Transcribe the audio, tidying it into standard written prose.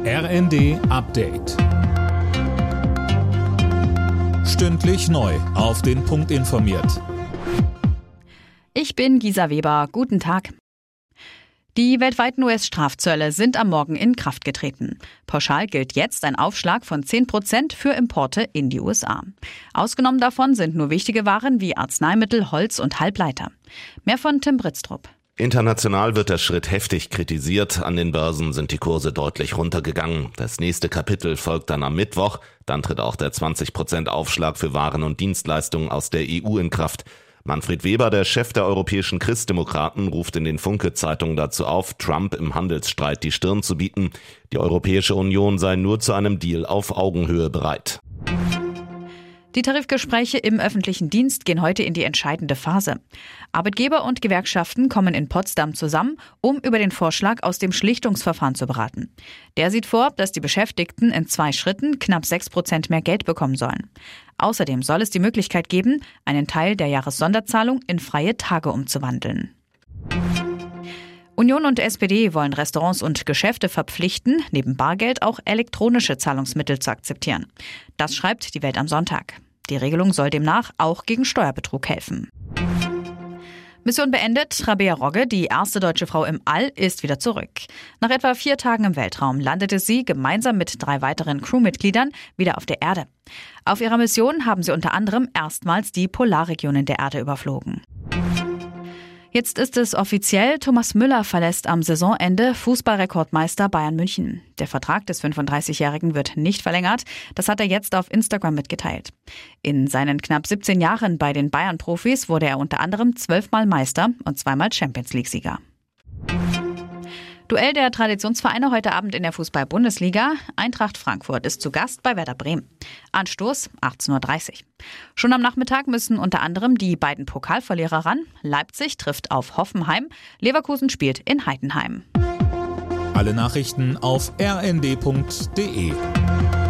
RND Update. Stündlich neu auf den Punkt informiert. Ich bin Gisa Weber. Guten Tag. Die weltweiten US-Strafzölle sind am Morgen in Kraft getreten. Pauschal gilt jetzt ein Aufschlag von 10% für Importe in die USA. Ausgenommen davon sind nur wichtige Waren wie Arzneimittel, Holz und Halbleiter. Mehr von Tim Britztrup. International wird der Schritt heftig kritisiert. An den Börsen sind die Kurse deutlich runtergegangen. Das nächste Kapitel folgt dann am Mittwoch. Dann tritt auch der 20% Aufschlag für Waren und Dienstleistungen aus der EU in Kraft. Manfred Weber, der Chef der europäischen Christdemokraten, ruft in den Funke-Zeitungen dazu auf, Trump im Handelsstreit die Stirn zu bieten. Die Europäische Union sei nur zu einem Deal auf Augenhöhe bereit. Die Tarifgespräche im öffentlichen Dienst gehen heute in die entscheidende Phase. Arbeitgeber und Gewerkschaften kommen in Potsdam zusammen, um über den Vorschlag aus dem Schlichtungsverfahren zu beraten. Der sieht vor, dass die Beschäftigten in 2 Schritten knapp 6% mehr Geld bekommen sollen. Außerdem soll es die Möglichkeit geben, einen Teil der Jahressonderzahlung in freie Tage umzuwandeln. Union und SPD wollen Restaurants und Geschäfte verpflichten, neben Bargeld auch elektronische Zahlungsmittel zu akzeptieren. Das schreibt die Welt am Sonntag. Die Regelung soll demnach auch gegen Steuerbetrug helfen. Mission beendet. Rabea Rogge, die erste deutsche Frau im All, ist wieder zurück. Nach etwa 4 Tagen im Weltraum landete sie gemeinsam mit 3 weiteren Crewmitgliedern wieder auf der Erde. Auf ihrer Mission haben sie unter anderem erstmals die Polarregionen der Erde überflogen. Jetzt ist es offiziell, Thomas Müller verlässt am Saisonende Fußballrekordmeister Bayern München. Der Vertrag des 35-Jährigen wird nicht verlängert, das hat er jetzt auf Instagram mitgeteilt. In seinen knapp 17 Jahren bei den Bayern-Profis wurde er unter anderem 12-mal Meister und 2-mal Champions-League-Sieger. Duell der Traditionsvereine heute Abend in der Fußball-Bundesliga. Eintracht Frankfurt ist zu Gast bei Werder Bremen. Anstoß 18:30 Uhr. Schon am Nachmittag müssen unter anderem die beiden Pokalverlierer ran. Leipzig trifft auf Hoffenheim, Leverkusen spielt in Heidenheim. Alle Nachrichten auf rnd.de.